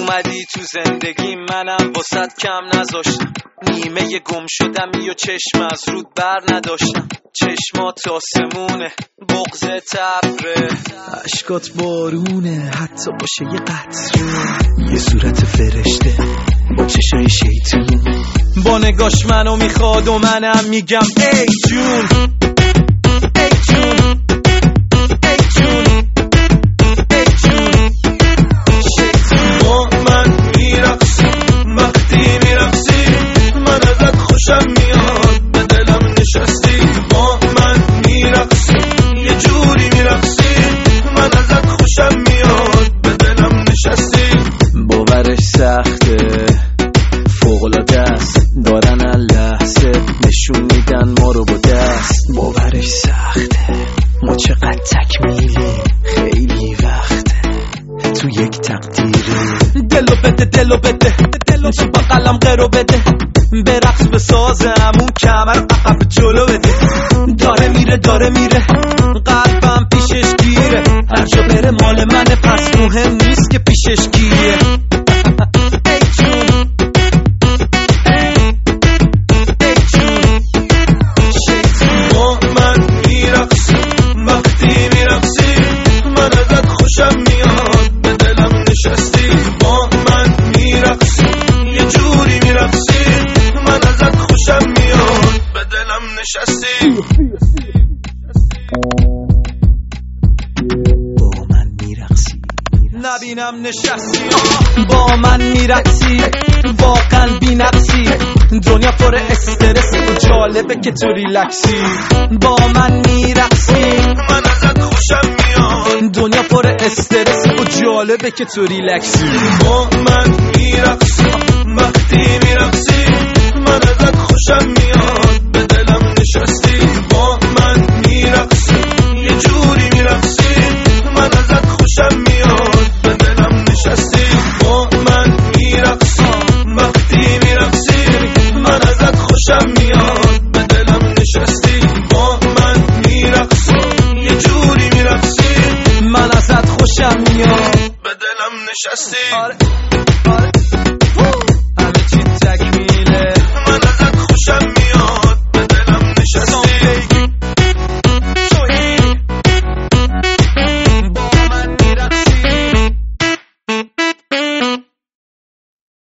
اومدی تو زندگی منم واسط کم نذاشتم، نیمه گم شدم یا چشم از رود بر نداشتم، چشمات آسمونه بغض تبره، عشقات بارونه حتی باشه یه قطره، یه صورت فرشته با چشای شیطون، با نگاش منو میخواد و منم میگم ای جون ای جون ای جون ای جون. با من میرقصی وقتی میرقصی من ازت خوشم میاد به دلم نشستی، با من میرقصی یه جوری میرقصی من ازت خوشم میاد به دلم نشستی. باورش سخته فوق‌العاده است دارن لحظه نشون میدن ما رو با دست، باورش سخته ما چقدر تکمیلی خیلی وقته تو یک تقدیری، دلو بده دلو بده دلو تو با قلم قرو بده، برقص به سازمون کمر عقب جلو بده، داره میره قلبم پیشش گیره، هر جا بره مال منه پس مهم نیست که پیشش گیره. ای جون ای جون. با من میرقصی وقتی میرقصی من ازت خوشم میاد به دلم نشستی، با من میرقصی یه جوری میرقصی من ازت خوشم میاد به دلم نشستی. با من میرقصی نبینم نشستی، با من میرقصی واقعا بی نقصی، دنیا پر استرس و جالبه که تو ریلکسی، با من میرقصی من ازت خوشم میاد دنیا پر استرس و جالبه که تو ریلکسی، با من میرقصی وقتی میرقصی من ازت خوشم میاد به دلم نشستی، با من میرقصی یه جوری میرقصی من ازت خوشم میاد به دلم نشستی، با من میرقصی وقتی میرقصی من ازت خوشم میاد به دلم نشستی، با من میرقصی یه جوری میرقصی من ازت خوشم میاد به دلم نشستی.